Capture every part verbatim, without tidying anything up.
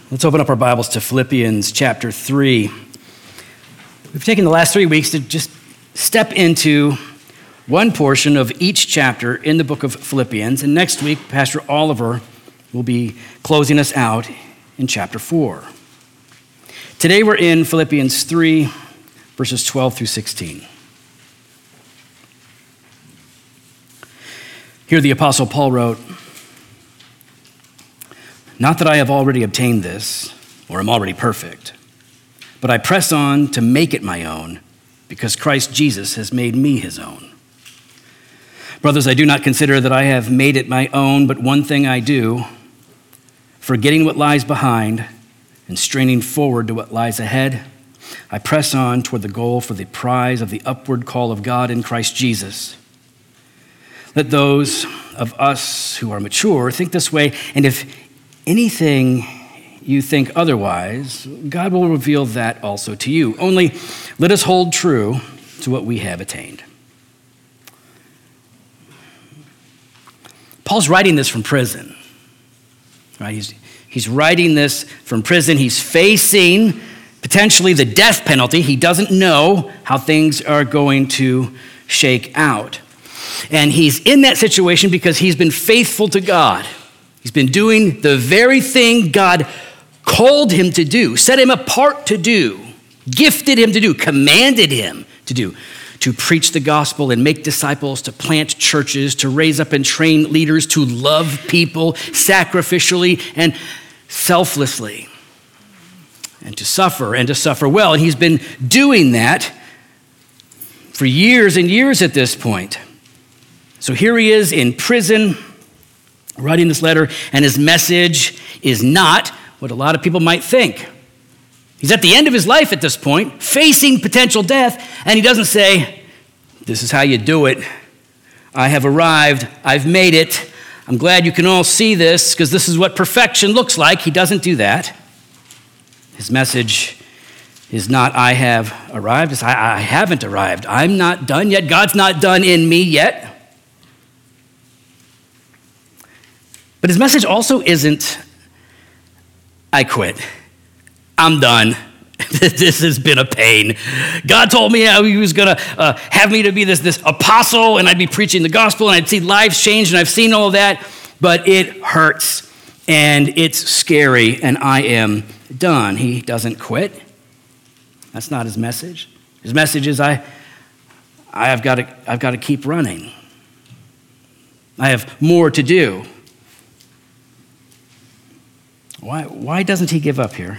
Let's open up our Bibles to Philippians chapter three. We've taken the last three weeks to just step into one portion of each chapter in the book of Philippians, and next week, Pastor Oliver will be closing us out in chapter four. Today we're in Philippians three, verses twelve through sixteen. Here the Apostle Paul wrote, "Not that I have already obtained this, or am already perfect, but I press on to make it my own, because Christ Jesus has made me his own. Brothers, I do not consider that I have made it my own, but one thing I do, forgetting what lies behind and straining forward to what lies ahead, I press on toward the goal for the prize of the upward call of God in Christ Jesus. Let those of us who are mature think this way, and if anything you think otherwise, God will reveal that also to you. Only let us hold true to what we have attained." Paul's writing this from prison, right? He's, he's writing this from prison. He's facing potentially the death penalty. He doesn't know how things are going to shake out. And he's in that situation because he's been faithful to God. He's been doing the very thing God called him to do, set him apart to do, gifted him to do, commanded him to do, to preach the gospel and make disciples, to plant churches, to raise up and train leaders, to love people sacrificially and selflessly, and to suffer and to suffer well. And he's been doing that for years and years at this point. So here he is in prison, writing this letter, and his message is not what a lot of people might think. He's at the end of his life at this point, facing potential death, and he doesn't say, "This is how you do it. I have arrived. I've made it. I'm glad you can all see this because this is what perfection looks like." He doesn't do that. His message is not, "I have arrived." It's, I, I haven't arrived. I'm not done yet. God's not done in me yet. But his message also isn't, "I quit. I'm done. This has been a pain. God told me how he was going to uh, have me to be this, this apostle, and I'd be preaching the gospel, and I'd see lives change, and I've seen all of that, but it hurts, and it's scary, and I am done." He doesn't quit. That's not his message. His message is, I, I have got to, I've got to keep running. I have more to do. Why, why doesn't he give up here?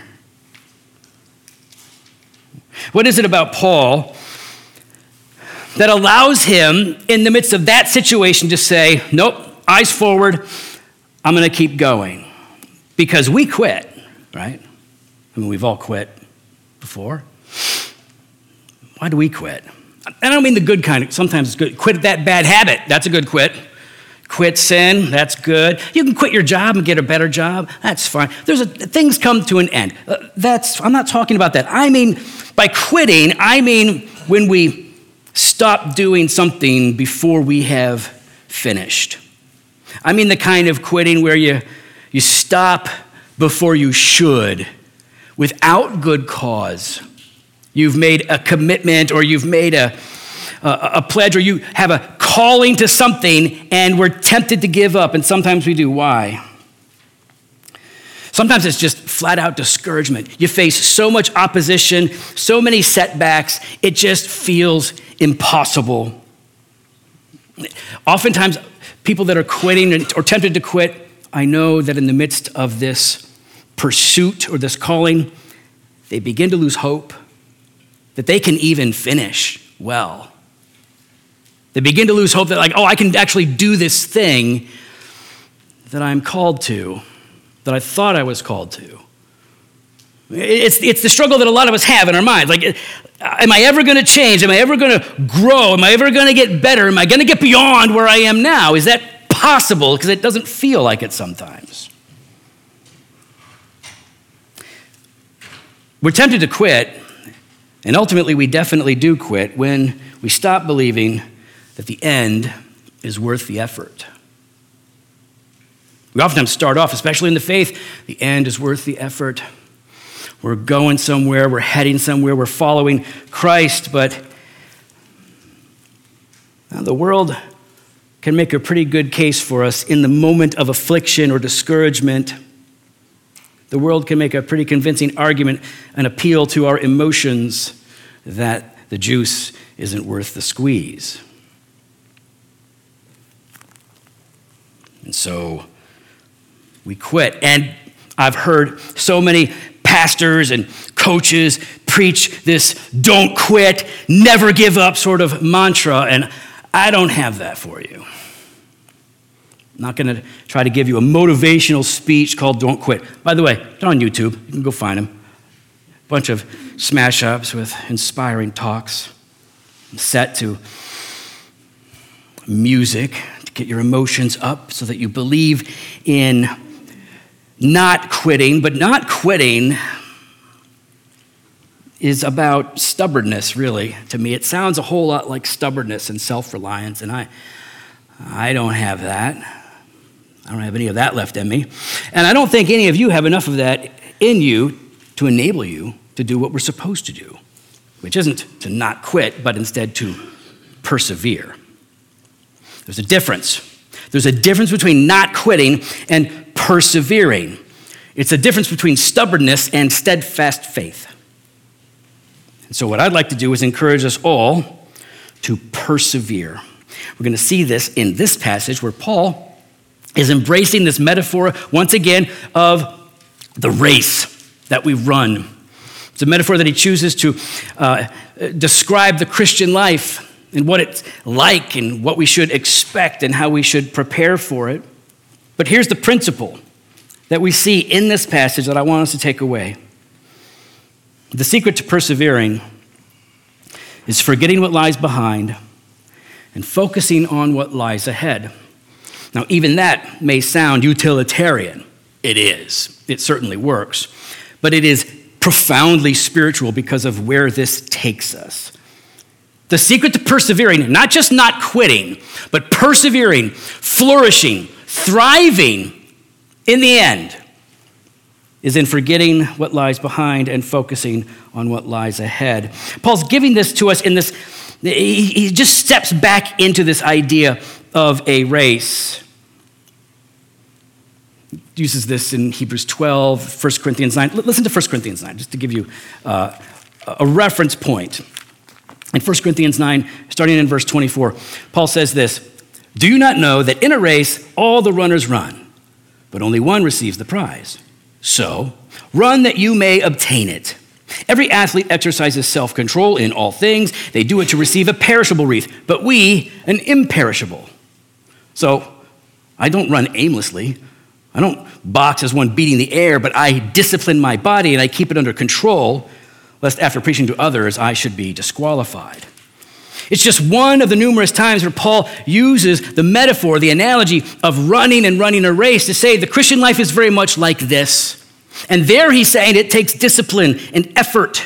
What is it about Paul that allows him in the midst of that situation to say, "Nope, eyes forward, I'm going to keep going"? Because we quit, right? I mean, we've all quit before. Why do we quit? I don't mean the good kind. Sometimes it's good. Quit that bad habit. That's a good quit. Quit sin, that's good. You can quit your job and get a better job. That's fine. There's a, things come to an end. Uh, that's I'm not talking about that. I mean, by quitting, I mean when we stop doing something before we have finished. I mean the kind of quitting where you, you stop before you should, without good cause. You've made a commitment, or you've made a, a, a pledge, or you have a calling to something, and we're tempted to give up, and sometimes we do. Why? Sometimes it's just flat out discouragement. You face so much opposition, so many setbacks, it just feels impossible. Oftentimes, people that are quitting or tempted to quit, I know that in the midst of this pursuit or this calling, they begin to lose hope that they can even finish well. They begin to lose hope that, like, oh, I can actually do this thing that I'm called to, that I thought I was called to. It's, it's the struggle that a lot of us have in our minds. Like, am I ever going to change? Am I ever going to grow? Am I ever going to get better? Am I going to get beyond where I am now? Is that possible? Because it doesn't feel like it sometimes. We're tempted to quit, and ultimately we definitely do quit when we stop believing that the end is worth the effort. We oftentimes start off, especially in the faith, the end is worth the effort. We're going somewhere, we're heading somewhere, we're following Christ, but the world can make a pretty good case for us in the moment of affliction or discouragement. The world can make a pretty convincing argument and appeal to our emotions that the juice isn't worth the squeeze. And so we quit. And I've heard so many pastors and coaches preach this don't quit, never give up sort of mantra, and I don't have that for you. I'm not going to try to give you a motivational speech called Don't Quit. By the way, they're on YouTube. You can go find them. A bunch of smash ups with inspiring talks set to music to get your emotions up so that you believe in not quitting, but not quitting is about stubbornness, really, to me. It sounds a whole lot like stubbornness and self-reliance, and I, I don't have that. I don't have any of that left in me. And I don't think any of you have enough of that in you to enable you to do what we're supposed to do, which isn't to not quit, but instead to persevere. There's a difference. There's a difference between not quitting and persevering. It's a difference between stubbornness and steadfast faith. And so what I'd like to do is encourage us all to persevere. We're going to see this in this passage where Paul is embracing this metaphor once again of the race that we run. It's a metaphor that he chooses to uh, describe the Christian life and what it's like and what we should expect and how we should prepare for it. But here's the principle that we see in this passage that I want us to take away. The secret to persevering is forgetting what lies behind and focusing on what lies ahead. Now, even that may sound utilitarian. It is. It certainly works. But it is profoundly spiritual because of where this takes us. The secret to persevering, not just not quitting, but persevering, flourishing, thriving in the end, is in forgetting what lies behind and focusing on what lies ahead. Paul's giving this to us in this, he just steps back into this idea of a race. He uses this in Hebrews twelve, First Corinthians nine. Listen to First Corinthians nine, just to give you uh, a reference point. In First Corinthians nine, starting in verse twenty-four, Paul says this, "Do you not know that in a race all the runners run, but only one receives the prize? So, run that you may obtain it. Every athlete exercises self-control in all things. They do it to receive a perishable wreath, but we an imperishable." So, I don't run aimlessly. I don't box as one beating the air, but I discipline my body and I keep it under control, lest after preaching to others, I should be disqualified. It's just one of the numerous times where Paul uses the metaphor, the analogy of running and running a race to say the Christian life is very much like this. And there he's saying it takes discipline and effort.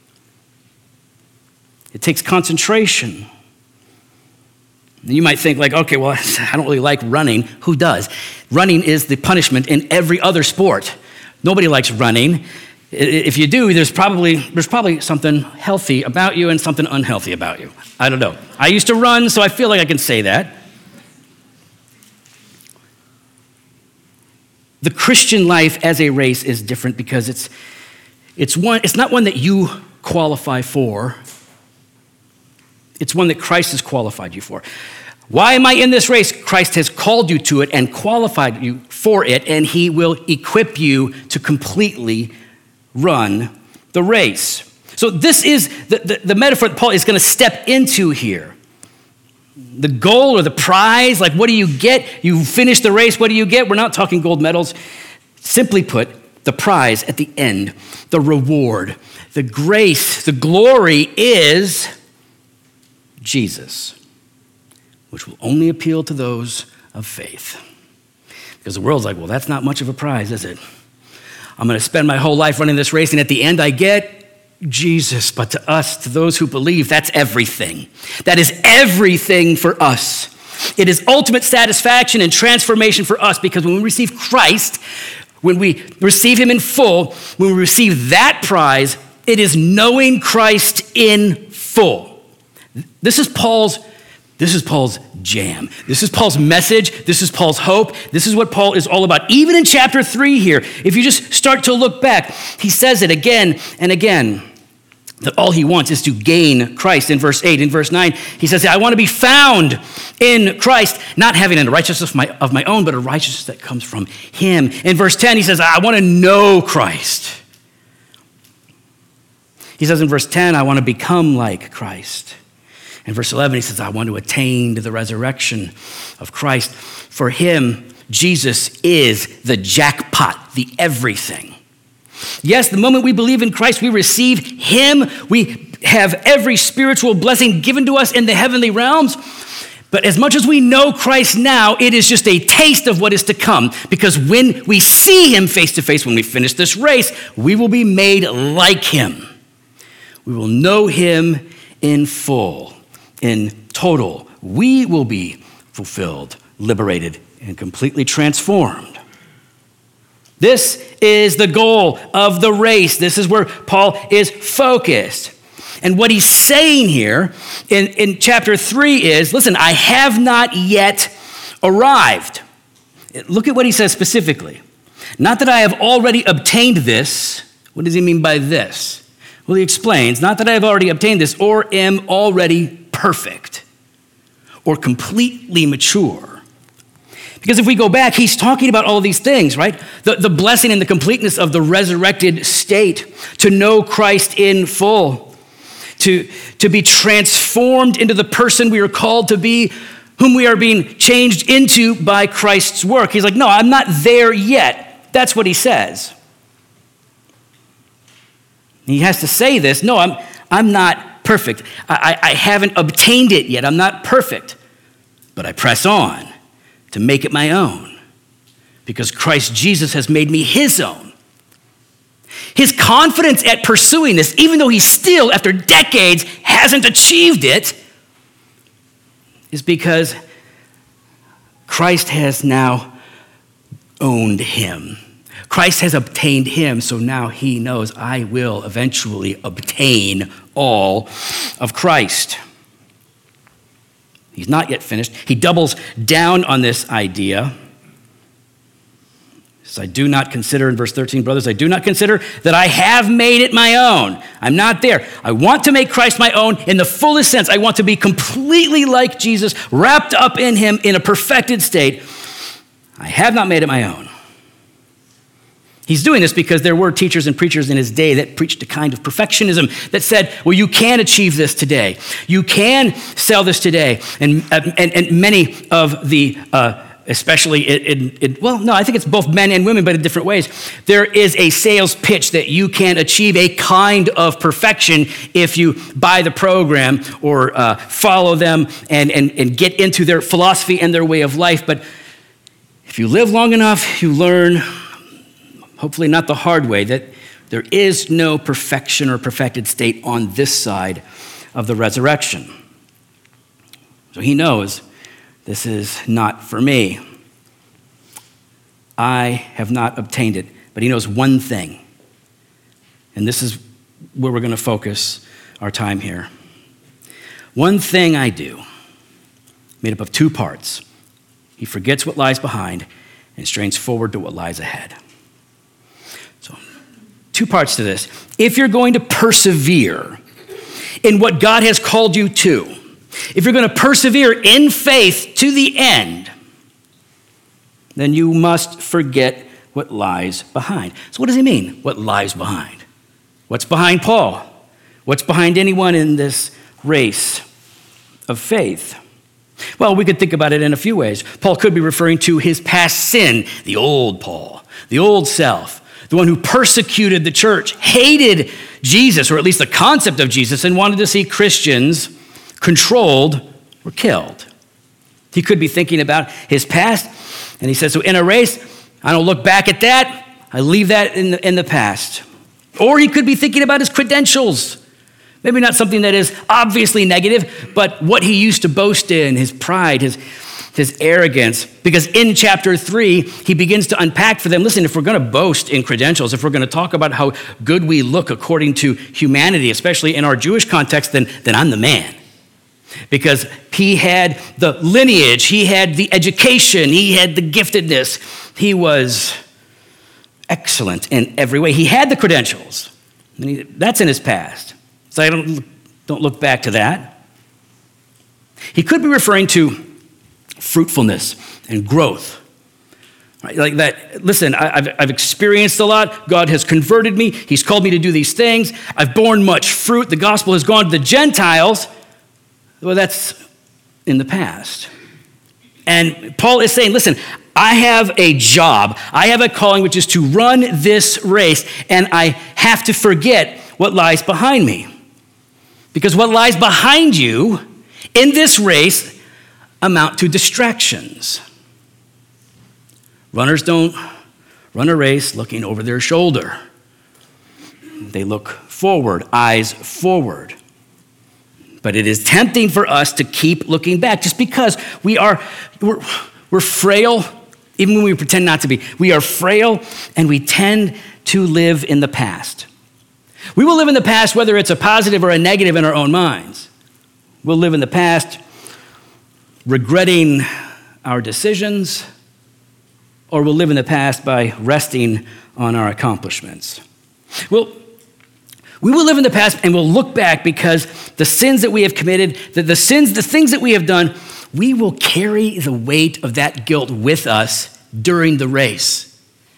It takes concentration. And you might think like, okay, well, I don't really like running. Who does? Running is the punishment in every other sport. Nobody likes running. If you do, there's probably there's probably something healthy about you and something unhealthy about you. I don't know. I used to run, so I feel like I can say that. The Christian life as a race is different because it's it's one it's not one that you qualify for. It's one that Christ has qualified you for. Why am I in this race? Christ has called you to it and qualified you for it, and he will equip you to completely run the race. So this is the, the, the metaphor that Paul is going to step into here. The goal or the prize, like what do you get? You finish the race, what do you get? We're not talking gold medals. Simply put, the prize at the end, the reward, the grace, the glory is Jesus, which will only appeal to those of faith. Because the world's like, well, that's not much of a prize, is it? I'm going to spend my whole life running this race, and at the end I get Jesus. But to us, to those who believe, that's everything. That is everything for us. It is ultimate satisfaction and transformation for us, because when we receive Christ, when we receive him in full, when we receive that prize, it is knowing Christ in full. This is Paul's This is Paul's jam. This is Paul's message. This is Paul's hope. This is what Paul is all about. Even in chapter three here, if you just start to look back, he says it again and again, that all he wants is to gain Christ. In verse eight, in verse nine, he says, I want to be found in Christ, not having a righteousness of my, of my own, but a righteousness that comes from him. In verse ten, he says, I want to know Christ. He says in verse ten, I want to become like Christ. In verse eleven, he says, I want to attain to the resurrection of Christ. For him, Jesus is the jackpot, the everything. Yes, the moment we believe in Christ, we receive him. We have every spiritual blessing given to us in the heavenly realms. But as much as we know Christ now, it is just a taste of what is to come. Because when we see him face to face, when we finish this race, we will be made like him. We will know him in full. In total, we will be fulfilled, liberated, and completely transformed. This is the goal of the race. This is where Paul is focused. And what he's saying here in, in chapter three is, listen, I have not yet arrived. Look at what he says specifically. Not that I have already obtained this. What does he mean by this? Well, he explains, not that I have already obtained this or am already perfect or completely mature. Because if we go back, he's talking about all of these things, right? The, the blessing and the completeness of the resurrected state, to know Christ in full, to, to be transformed into the person we are called to be, whom we are being changed into by Christ's work. He's like, no, I'm not there yet. That's what he says. He has to say this. No, I'm, I'm not perfect. I, I, I haven't obtained it yet. I'm not perfect. But I press on to make it my own, because Christ Jesus has made me his own. His confidence at pursuing this, even though he still, after decades, hasn't achieved it, is because Christ has now owned him. Christ has obtained him, so now he knows I will eventually obtain all of Christ. He's not yet finished. He doubles down on this idea. He says, I do not consider, in verse thirteen, brothers, I do not consider that I have made it my own. I'm not there. I want to make Christ my own in the fullest sense. I want to be completely like Jesus, wrapped up in him in a perfected state. I have not made it my own. He's doing this because there were teachers and preachers in his day that preached a kind of perfectionism that said, well, you can achieve this today. You can sell this today. And, and, and many of the, uh, especially, in, in, well, no, I think it's both men and women, but in different ways. There is a sales pitch that you can achieve a kind of perfection if you buy the program or uh, follow them and, and, and get into their philosophy and their way of life. But if you live long enough, you learn, hopefully not the hard way, that there is no perfection or perfected state on this side of the resurrection. So he knows this is not for me. I have not obtained it, but he knows one thing. And this is where we're going to focus our time here. One thing I do, made up of two parts. He forgets what lies behind and strains forward to what lies ahead. Two parts to this. If you're going to persevere in what God has called you to, if you're going to persevere in faith to the end, then you must forget what lies behind. So what does he mean, what lies behind? What's behind Paul? What's behind anyone in this race of faith? Well, we could think about it in a few ways. Paul could be referring to his past sin, the old Paul, the old self, the one who persecuted the church, hated Jesus, or at least the concept of Jesus, and wanted to see Christians controlled or killed. He could be thinking about his past, and he says, so in a race, I don't look back at that, I leave that in the, in the past. Or he could be thinking about his credentials. Maybe not something that is obviously negative, but what he used to boast in, his pride, his, his arrogance, because in chapter three, he begins to unpack for them, listen, if we're going to boast in credentials, if we're going to talk about how good we look according to humanity, especially in our Jewish context, then, then I'm the man. Because he had the lineage, he had the education, he had the giftedness. He was excellent in every way. He had the credentials. And he, that's in his past. So I don't, don't look back to that. He could be referring to fruitfulness and growth. Right? Like that, listen, I, I've, I've experienced a lot. God has converted me. He's called me to do these things. I've borne much fruit. The gospel has gone to the Gentiles. Well, that's in the past. And Paul is saying, listen, I have a job. I have a calling, which is to run this race, and I have to forget what lies behind me. Because what lies behind you in this race amount to distractions. Runners don't run a race looking over their shoulder. They look forward, eyes forward. But it is tempting for us to keep looking back just because we are, we're, we're frail, even when we pretend not to be. We are frail and we tend to live in the past. We will live in the past whether it's a positive or a negative in our own minds. We'll live in the past regretting our decisions, or we'll live in the past by resting on our accomplishments. We'll We will live in the past and we'll look back because the sins that we have committed, the, the sins, the things that we have done, we will carry the weight of that guilt with us during the race.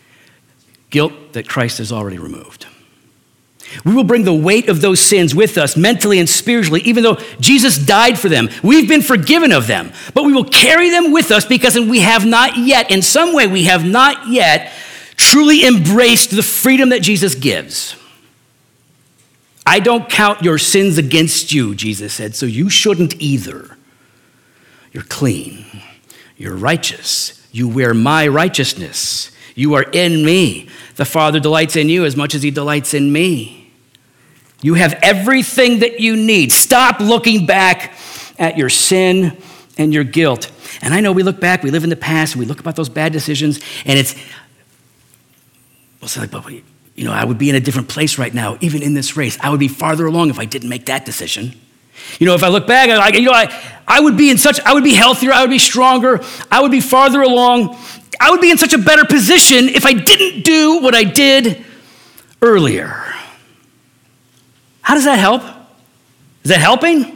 Guilt that Christ has already removed. We will bring the weight of those sins with us mentally and spiritually, even though Jesus died for them. We've been forgiven of them, but we will carry them with us because we have not yet, in some way, we have not yet truly embraced the freedom that Jesus gives. I don't count your sins against you, Jesus said, so you shouldn't either. You're clean. You're righteous. You wear my righteousness. You are in me. The Father delights in you as much as he delights in me. You have everything that you need. Stop looking back at your sin and your guilt. And I know we look back, we live in the past, and we look about those bad decisions, and it's, well, it's like, but wait, you know, I would be in a different place right now, even in this race. I would be farther along if I didn't make that decision. You know, if I look back, I, you know, I, I would be in such, I would be healthier, I would be stronger, I would be farther along. I would be in such a better position if I didn't do what I did earlier. How does that help? Is that helping?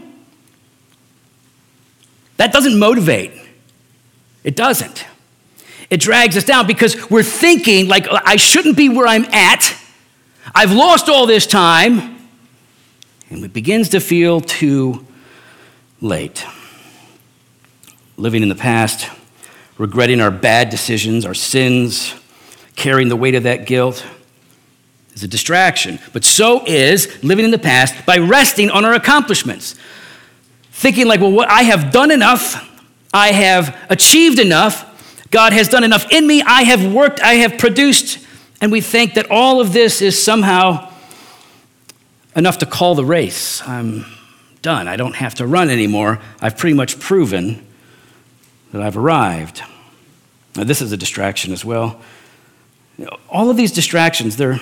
That doesn't motivate. It doesn't. It drags us down because we're thinking like, I shouldn't be where I'm at. I've lost all this time. And it begins to feel too late. Living in the past, regretting our bad decisions, our sins, carrying the weight of that guilt is a distraction. But so is living in the past by resting on our accomplishments. Thinking like, well, what I have done enough. I have achieved enough. God has done enough in me. I have worked. I have produced. And we think that all of this is somehow enough to call the race. I'm done. I don't have to run anymore. I've pretty much proven that I've arrived. Now, this is a distraction as well. You know, all of these distractions, they're,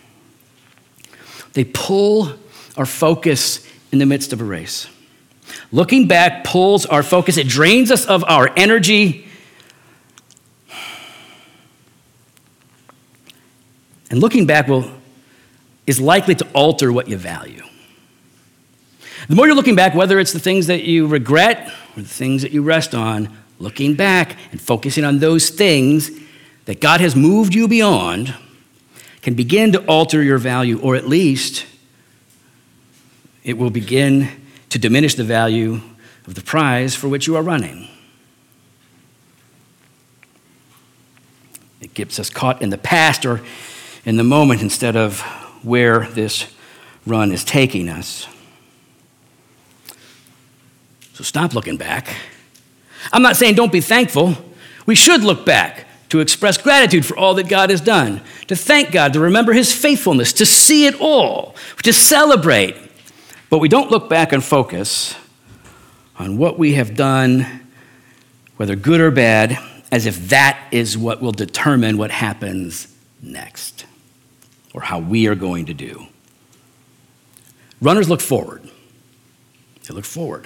they pull our focus in the midst of a race. Looking back pulls our focus. It drains us of our energy. And looking back will is likely to alter what you value. The more you're looking back, whether it's the things that you regret or the things that you rest on, looking back and focusing on those things that God has moved you beyond can begin to alter your value, or at least it will begin to diminish the value of the prize for which you are running. It gets us caught in the past or in the moment instead of where this run is taking us. So stop looking back. I'm not saying don't be thankful. We should look back to express gratitude for all that God has done, to thank God, to remember his faithfulness, to see it all, to celebrate. But we don't look back and focus on what we have done whether good or bad, as if that is what will determine what happens next or how we are going to do. Runners look forward. They look forward.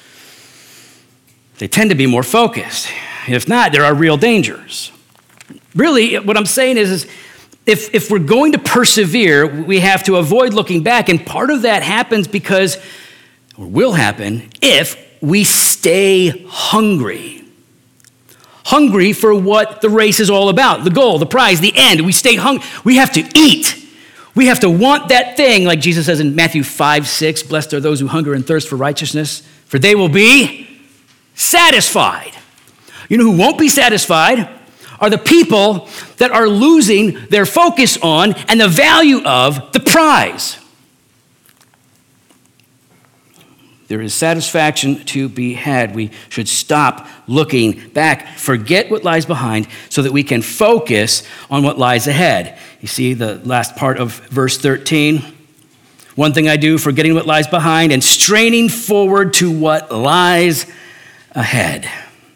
They tend to be more focused. If not, there are real dangers. Really, what I'm saying is, is if, if we're going to persevere, we have to avoid looking back. And part of that happens because, or will happen, if we stay hungry. Hungry for what the race is all about, the goal, the prize, the end. We stay hungry. We have to eat. We have to want that thing, like Jesus says in Matthew five, six, blessed are those who hunger and thirst for righteousness, for they will be satisfied. You know who won't be satisfied are the people that are losing their focus on and the value of the prize. There is satisfaction to be had. We should stop looking back, forget what lies behind, so that we can focus on what lies ahead. You see the last part of verse thirteen. One thing I do, forgetting what lies behind and straining forward to what lies ahead.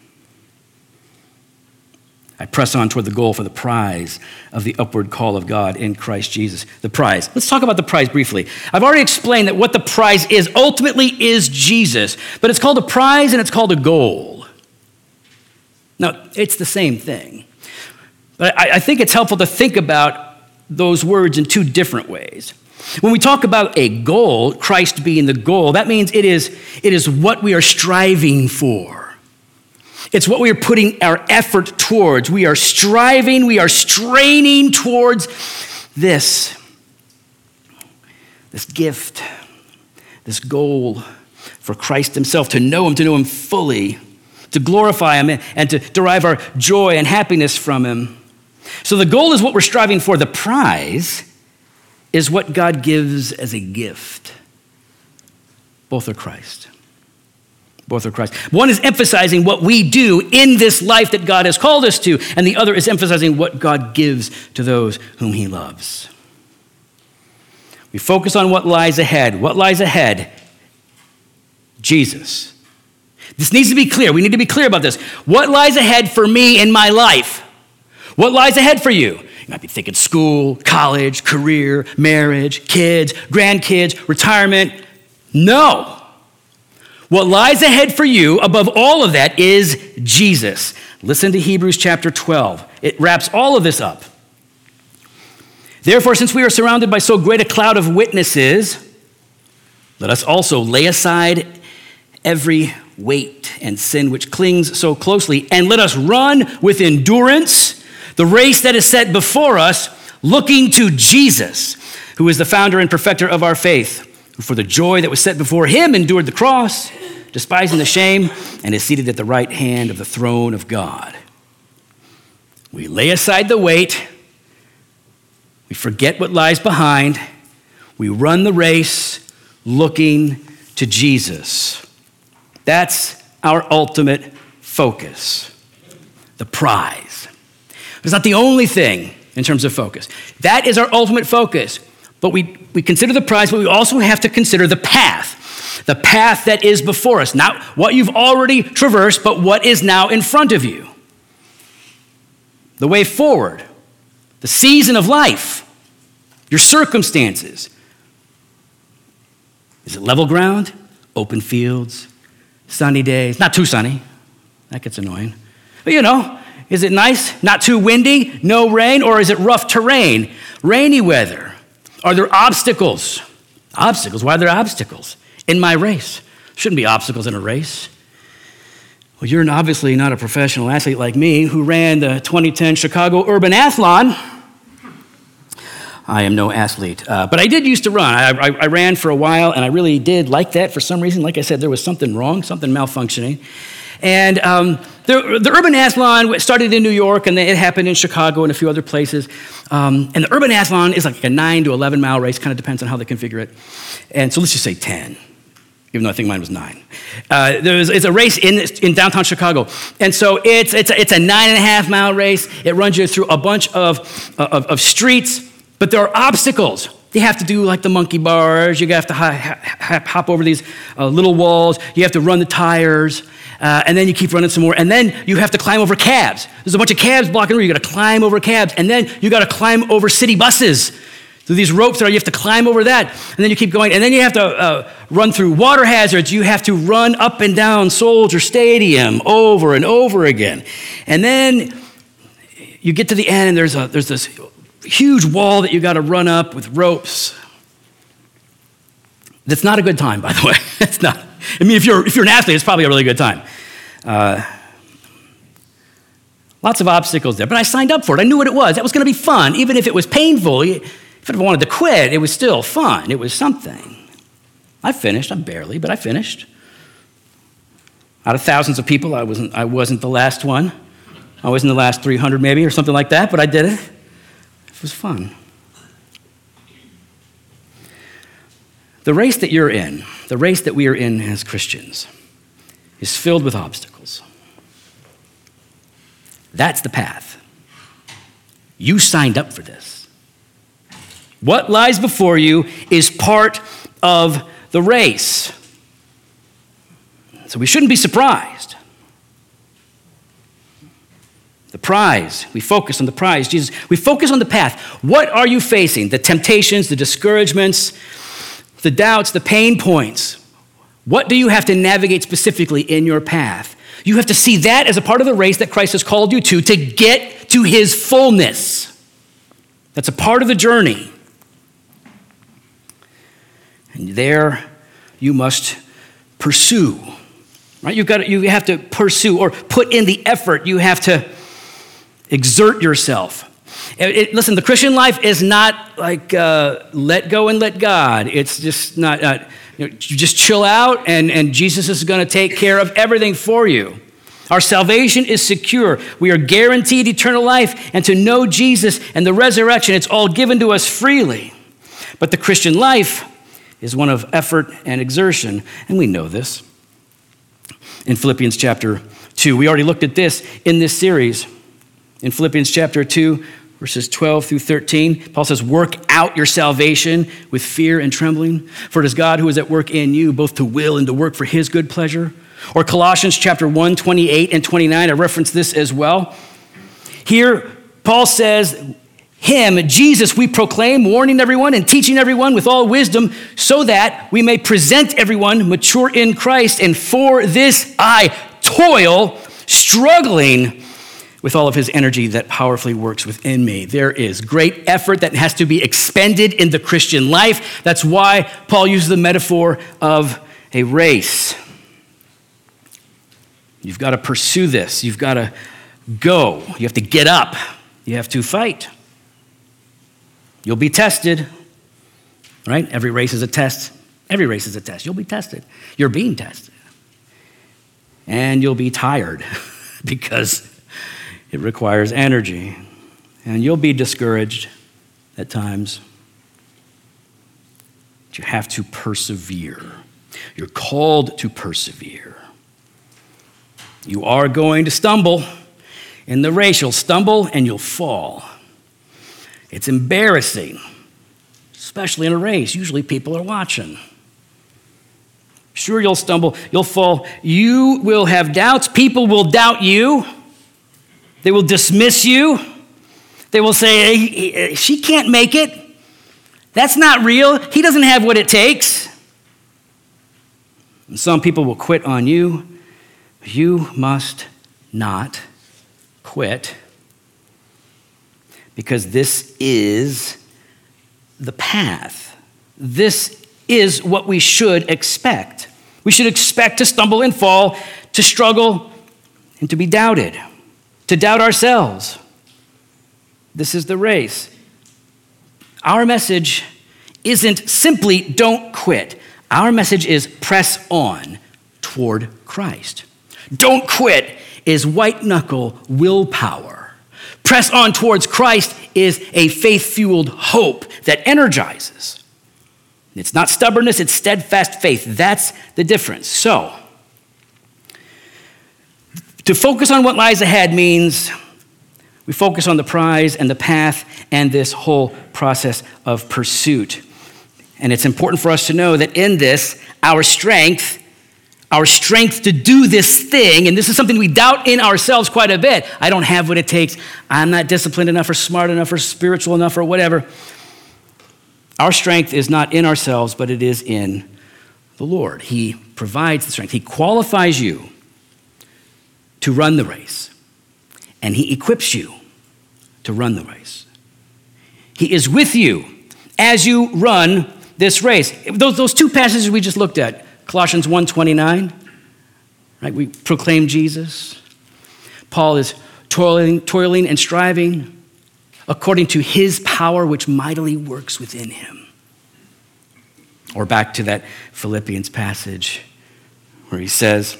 I press on toward the goal for the prize of the upward call of God in Christ Jesus. The prize. Let's talk about the prize briefly. I've already explained that what the prize is ultimately is Jesus, but it's called a prize and it's called a goal. Now, it's the same thing. But I, I think it's helpful to think about those words in two different ways. When we talk about a goal, Christ being the goal, that means it is, it is what we are striving for. It's what we are putting our effort towards. We are striving, we are straining towards this, this gift, this goal for Christ himself, to know him, to know him fully, to glorify him, and to derive our joy and happiness from him. So the goal is what we're striving for. The prize is what God gives as a gift. Both are Christ. Both are Christ. One is emphasizing what we do in this life that God has called us to, and the other is emphasizing what God gives to those whom he loves. We focus on what lies ahead. What lies ahead? Jesus. This needs to be clear. We need to be clear about this. What lies ahead for me in my life? What lies ahead for you? You might be thinking school, college, career, marriage, kids, grandkids, retirement. No. What lies ahead for you above all of that is Jesus. Listen to Hebrews chapter twelve. It wraps all of this up. Therefore, since we are surrounded by so great a cloud of witnesses, let us also lay aside every weight and sin which clings so closely, and let us run with endurance the race that is set before us, looking to Jesus, who is the founder and perfecter of our faith, who for the joy that was set before him endured the cross, despising the shame, and is seated at the right hand of the throne of God. We lay aside the weight. We forget what lies behind. We run the race looking to Jesus. That's our ultimate focus, the prize. It's not the only thing in terms of focus. That is our ultimate focus. But we, we consider the prize, but we also have to consider the path. The path that is before us. Not what you've already traversed, but what is now in front of you. The way forward. The season of life. Your circumstances. Is it level ground? Open fields? Sunny days? Not too sunny. That gets annoying. But you know, is it nice? Not too windy? No rain? Or is it rough terrain? Rainy weather? Are there obstacles? Obstacles? Why are there obstacles in my race? Shouldn't be obstacles in a race. Well, you're obviously not a professional athlete like me who ran the twenty ten Chicago Urban Athlon. I am no athlete, uh, but I did used to run. I, I, I ran for a while, and I really did like that for some reason. Like I said, there was something wrong, something malfunctioning. And um, the, the Urban Athlon started in New York, and it happened in Chicago and a few other places. Um, and the Urban Athlon is like a nine to eleven mile race, kind of depends on how they configure it. And so let's just say ten, even though I think mine was nine. Uh, there's, it's a race in, in downtown Chicago. And so it's, it's, a, it's a nine and a half mile race. It runs you through a bunch of, of, of streets, but there are obstacles. You have to do like the monkey bars. You have to hop over these uh, little walls. You have to run the tires. Uh, and then you keep running some more. And then you have to climb over cabs. There's a bunch of cabs blocking the road. You got to climb over cabs. And then you got to climb over city buses. So these ropes are, you have to climb over that. And then you keep going. And then you have to uh, run through water hazards. You have to run up and down Soldier Stadium over and over again. And then you get to the end, and there's a there's this huge wall that you got to run up with ropes. That's not a good time, by the way. It's not. I mean, if you're if you're an athlete, it's probably a really good time. Uh, lots of obstacles there, but I signed up for it. I knew what it was. That was going to be fun, even if it was painful. If I wanted to quit, it was still fun. It was something. I finished. I'm barely, but I finished. Out of thousands of people, I wasn't. I wasn't the last one. I was in the last three hundred, maybe, or something like that. But I did it. It was fun. The race that you're in, the race that we are in as Christians, is filled with obstacles. That's the path. You signed up for this. What lies before you is part of the race. So we shouldn't be surprised. The prize, we focus on the prize, Jesus. We focus on the path. What are you facing? The temptations, the discouragements, the doubts, the pain points. What do you have to navigate specifically in your path? You have to see that as a part of the race that Christ has called you to, to get to his fullness. That's a part of the journey. And there you must pursue. Right? You've got to, you have to pursue or put in the effort. You have to exert yourself. It, it, listen, the Christian life is not like uh, let go and let God. It's just not, uh, you know, you just chill out and, and Jesus is going to take care of everything for you. Our salvation is secure. We are guaranteed eternal life, and to know Jesus and the resurrection, it's all given to us freely. But the Christian life is one of effort and exertion, and we know this. In Philippians chapter two, we already looked at this in this series. In Philippians chapter two, verses twelve through thirteen, Paul says, work out your salvation with fear and trembling, for it is God who is at work in you, both to will and to work for his good pleasure. Or Colossians chapter one, twenty-eight and twenty-nine, I reference this as well. Here, Paul says, him, Jesus, we proclaim, warning everyone and teaching everyone with all wisdom, so that we may present everyone mature in Christ. And for this I toil, struggling with all of his energy that powerfully works within me. There is great effort that has to be expended in the Christian life. That's why Paul uses the metaphor of a race. You've got to pursue this. You've got to go. You have to get up. You have to fight. You'll be tested, right? Every race is a test. Every race is a test. You'll be tested. You're being tested. And you'll be tired because it requires energy. And you'll be discouraged at times. But you have to persevere. You're called to persevere. You are going to stumble in the race. You'll stumble and you'll fall. It's embarrassing, especially in a race. Usually people are watching. Sure, you'll stumble, you'll fall. You will have doubts. People will doubt you. They will dismiss you. They will say, hey, she can't make it. That's not real. He doesn't have what it takes. And some people will quit on you. You must not quit, because this is the path. This is what we should expect. We should expect to stumble and fall, to struggle, and to be doubted, to doubt ourselves. This is the race. Our message isn't simply don't quit. Our message is press on toward Christ. Don't quit is white-knuckle willpower. Press on towards Christ is a faith-fueled hope that energizes. It's not stubbornness, it's steadfast faith. That's the difference. So, to focus on what lies ahead means We focus on the prize and the path and this whole process of pursuit. And it's important for us to know that in this, our strength, our strength to do this thing, and this is something we doubt in ourselves quite a bit. I don't have what it takes. I'm not disciplined enough or smart enough or spiritual enough or whatever. Our strength is not in ourselves, but it is in the Lord. He provides the strength. He qualifies you to run the race, and he equips you to run the race. He is with you as you run this race. Those, those two passages we just looked at, Colossians one twenty-nine, right? We proclaim Jesus. Paul is toiling, toiling and striving according to his power which mightily works within him. Or back to that Philippians passage where he says,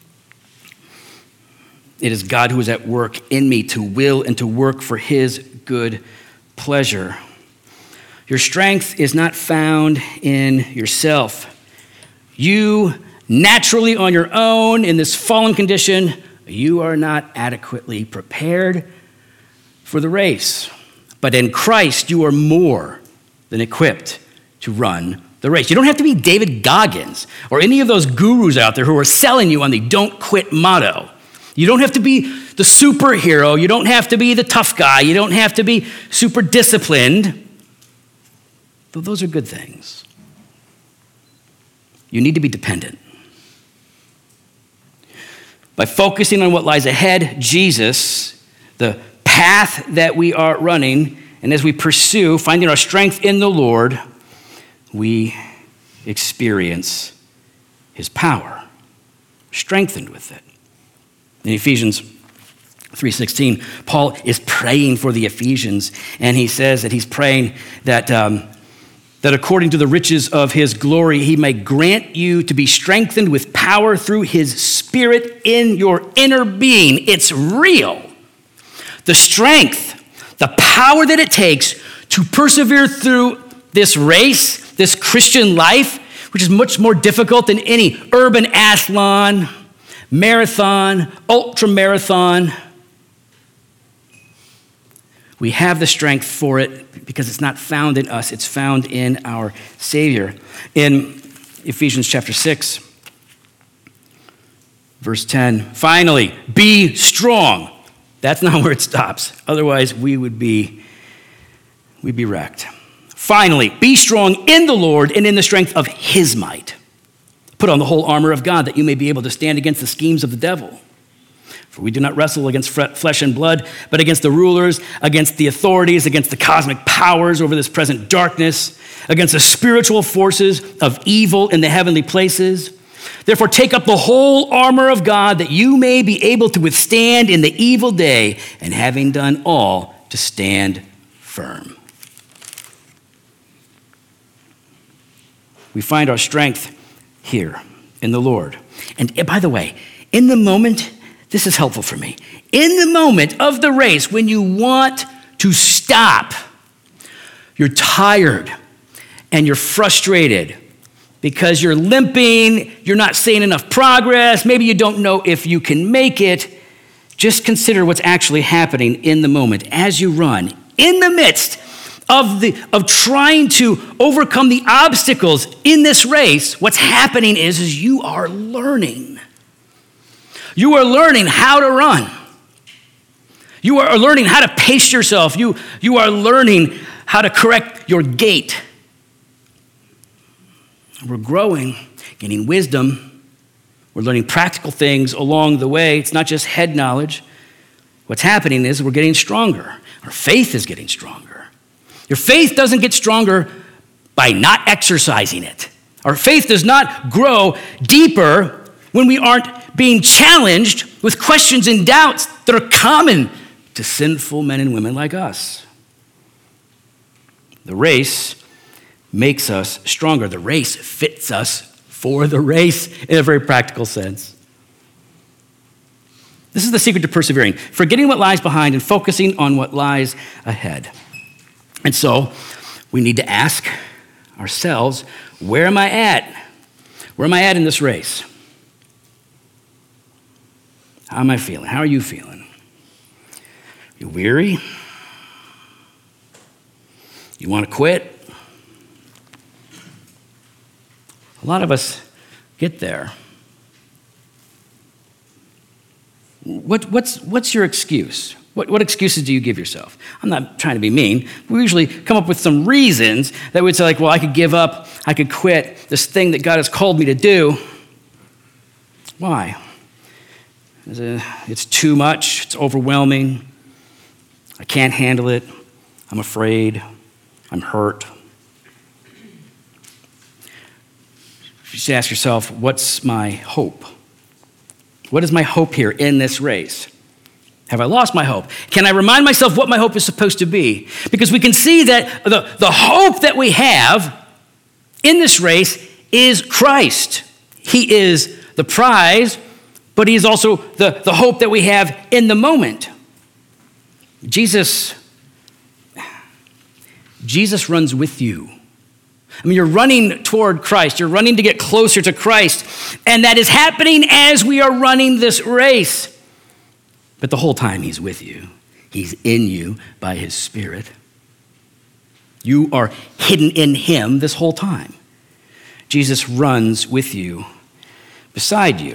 it is God who is at work in me to will and to work for his good pleasure. Your strength is not found in yourself. You naturally on your own in this fallen condition, you are not adequately prepared for the race. But in Christ, you are more than equipped to run the race. You don't have to be David Goggins or any of those gurus out there who are selling you on the don't quit motto. You don't have to be the superhero. You don't have to be the tough guy. You don't have to be super disciplined. Though those are good things. You need to be dependent. By focusing on what lies ahead, Jesus, the path that we are running, and as we pursue finding our strength in the Lord, we experience his power, strengthened with it. In Ephesians three sixteen, Paul is praying for the Ephesians, and he says that he's praying that, um, that according to the riches of his glory, he may grant you to be strengthened with power through his Spirit in your inner being. It's real. The strength, the power that it takes to persevere through this race, this Christian life, which is much more difficult than any urban athlon, marathon, ultra marathon. We have the strength for it because it's not found in us, it's found in our Savior. In Ephesians chapter six, verse ten, finally, be strong. That's not where it stops. Otherwise, we would be, we'd be wrecked. Finally, be strong in the Lord and in the strength of his might. Put on the whole armor of God that you may be able to stand against the schemes of the devil. For we do not wrestle against flesh and blood, but against the rulers, against the authorities, against the cosmic powers over this present darkness, against the spiritual forces of evil in the heavenly places. Therefore, take up the whole armor of God that you may be able to withstand in the evil day, and having done all, to stand firm. We find our strength here in the Lord. And by the way, in the moment, this is helpful for me. In the moment of the race, when you want to stop, you're tired and you're frustrated because you're limping, you're not seeing enough progress, maybe you don't know if you can make it. Just consider what's actually happening in the moment as you run, in the midst of the of trying to overcome the obstacles in this race. What's happening is, is you are learning. You are learning how to run. You are learning how to pace yourself. You, you are learning how to correct your gait. We're growing, gaining wisdom. We're learning practical things along the way. It's not just head knowledge. What's happening is we're getting stronger. Our faith is getting stronger. Your faith doesn't get stronger by not exercising it. Our faith does not grow deeper when we aren't being challenged with questions and doubts that are common to sinful men and women like us. The race makes us stronger. The race fits us for the race in a very practical sense. This is the secret to persevering, forgetting what lies behind and focusing on what lies ahead. And so we need to ask ourselves, where am I at? Where am I at in this race? How am I feeling? How are you feeling? You're weary? You want to quit? A lot of us get there. What, what's, what's your excuse? What, what excuses do you give yourself? I'm not trying to be mean. We usually come up with some reasons that would say, like, well, I could give up, I could quit this thing that God has called me to do. Why? It's too much. It's overwhelming. I can't handle it. I'm afraid. I'm hurt. You should ask yourself, what's my hope? What is my hope here in this race? Have I lost my hope? Can I remind myself what my hope is supposed to be? Because we can see that the, the hope that we have in this race is Christ. He is the prize, but he is also the, the hope that we have in the moment. Jesus, Jesus runs with you. I mean, you're running toward Christ. You're running to get closer to Christ. And that is happening as we are running this race. But the whole time he's with you. He's in you by his Spirit. You are hidden in him this whole time. Jesus runs with you, beside you.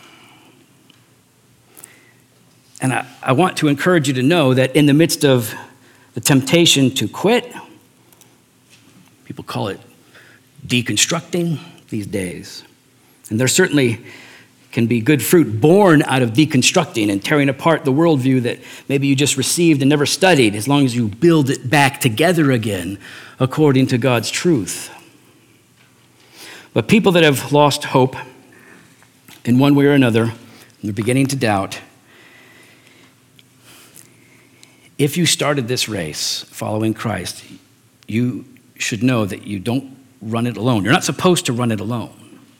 And I, I want to encourage you to know that in the midst of the temptation to quit, people call it deconstructing these days. And there certainly can be good fruit born out of deconstructing and tearing apart the worldview that maybe you just received and never studied, as long as you build it back together again according to God's truth. But people that have lost hope in one way or another, and they're beginning to doubt, if you started this race following Christ, you should know that you don't run it alone. You're not supposed to run it alone.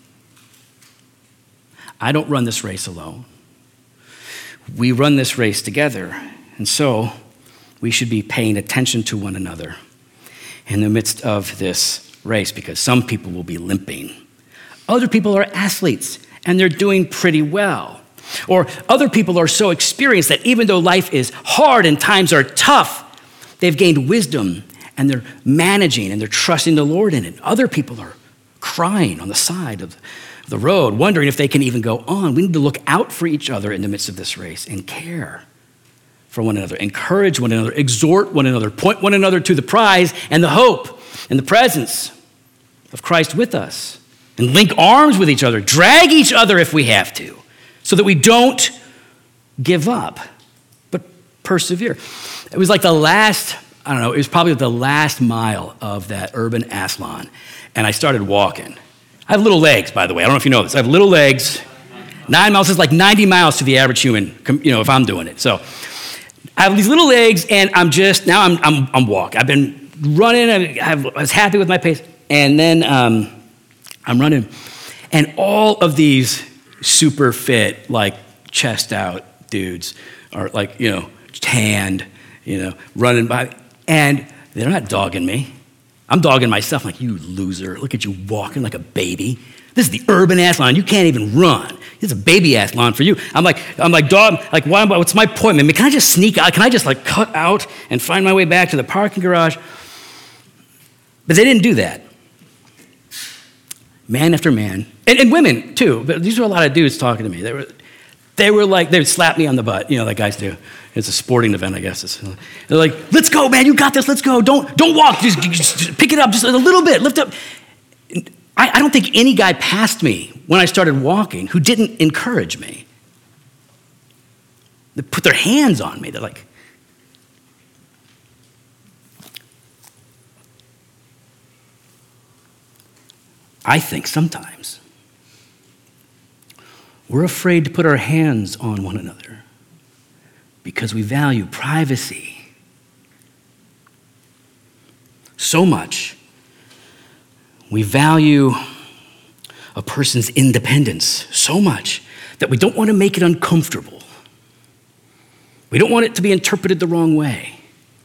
I don't run this race alone. We run this race together. And so we should be paying attention to one another in the midst of this race, because some people will be limping. Other people are athletes and they're doing pretty well. Or other people are so experienced that even though life is hard and times are tough, they've gained wisdom and they're managing and they're trusting the Lord in it. Other people are crying on the side of the road, wondering if they can even go on. We need to look out for each other in the midst of this race and care for one another, encourage one another, exhort one another, point one another to the prize and the hope and the presence of Christ with us, and link arms with each other, drag each other if we have to, so that we don't give up, but persevere. It was like the last, I don't know, it was probably the last mile of that Urban Aslan, and I started walking. I have little legs, by the way. I don't know if you know this. I have little legs. Nine miles is like ninety miles to the average human, you know, if I'm doing it. So I have these little legs, and I'm just, now I'm I'm, I'm walking. I've been running, and I was happy with my pace. And then um, I'm running, and all of these super fit, like chest out dudes are like, you know, tanned, you know, running by, and they're not dogging me. I'm dogging myself. I'm like, you loser, look at you walking like a baby. This is the Urban Aslan. You can't even run. This is a baby Aslan for you. I'm like, I'm like, dog, like, why, what's my point, man? Can I just sneak out? Can I just like cut out and find my way back to the parking garage? But they didn't do that. Man after man, and, and women too, but these were a lot of dudes talking to me. They were, they were like, they would slap me on the butt, you know, like guys do. It's a sporting event, I guess. It's, they're like, let's go, man, you got this, let's go. Don't, don't walk, just, just pick it up just a little bit, lift up. I, I don't think any guy passed me when I started walking who didn't encourage me. They put their hands on me. They're like, I think sometimes we're afraid to put our hands on one another because we value privacy so much. We value a person's independence so much that we don't want to make it uncomfortable. We don't want it to be interpreted the wrong way.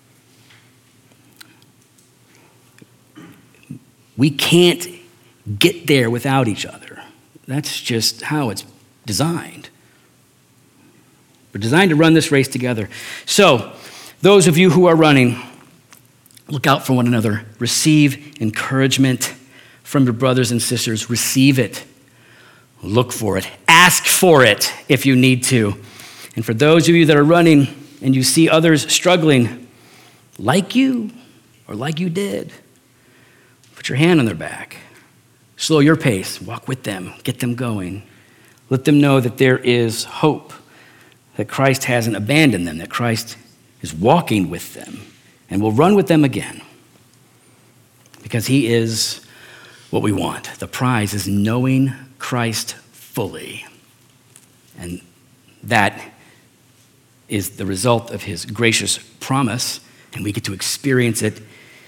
We can't get there without each other. That's just how it's designed. We're designed to run this race together. So Those of you who are running, look out for one another. Receive encouragement from your brothers and sisters. Receive it. Look for it. Ask for it if you need to. And for those of you that are running and you see others struggling like you or like you did, put your hand on their back. Slow your pace. Walk with them. Get them going. Let them know that there is hope, that Christ hasn't abandoned them, that Christ is walking with them and will run with them again, because he is what we want. The prize is knowing Christ fully, and that is the result of his gracious promise, and we get to experience it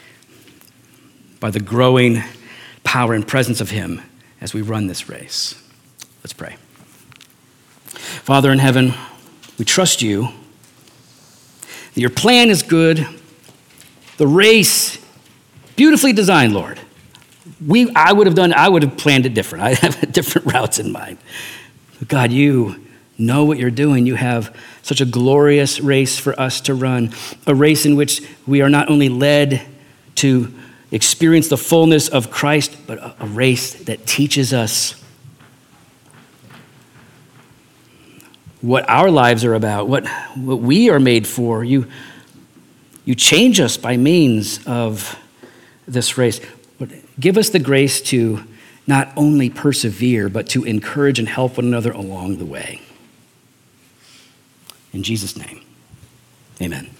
by the growing power and presence of him as we run this race. Let's pray. Father in heaven, we trust you that your plan is good. The race, beautifully designed, Lord. We, I would have done, I would have planned it different. I have different routes in mind. But God, you know what you're doing. You have such a glorious race for us to run, a race in which we are not only led to experience the fullness of Christ, but a, a race that teaches us what our lives are about, what, what we are made for. You, you change us by means of this race. Give us the grace to not only persevere, but to encourage and help one another along the way. In Jesus' name, amen.